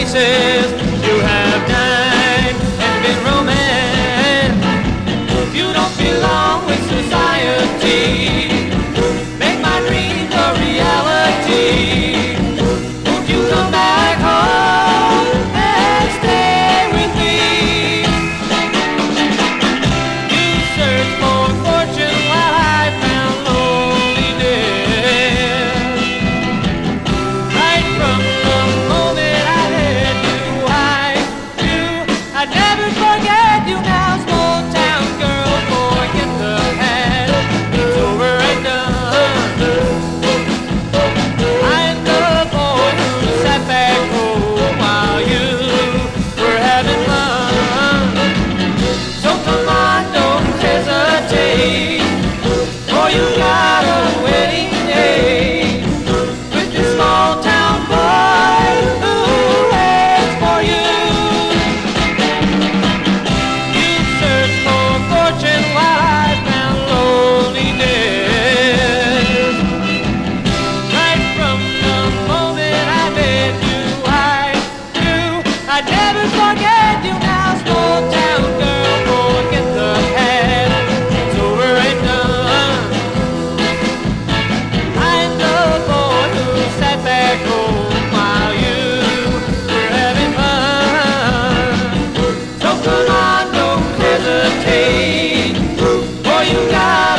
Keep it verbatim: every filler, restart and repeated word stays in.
places you have dined and been romance. You don't belong with society. Make my dreams a reality. Won't you come back home and stay with me? You searched for fortune while I found loneliness. Right from the moment I met you, I knew I'd never forget you. Now, small town girl, forget the past. It's over and done. I'm the boy who sat back home while you were having fun. So come on, don't hesitate, for you got a wedding day with this small town boy who waits for you. You searched for fortune while I found loneliness. Right from the moment I met you, I knew I'd never forget you. Now, small town girl, forget the past. It's over and done. I'm the boy who sat back home while you were having fun. So come on, don't hesitate, for you got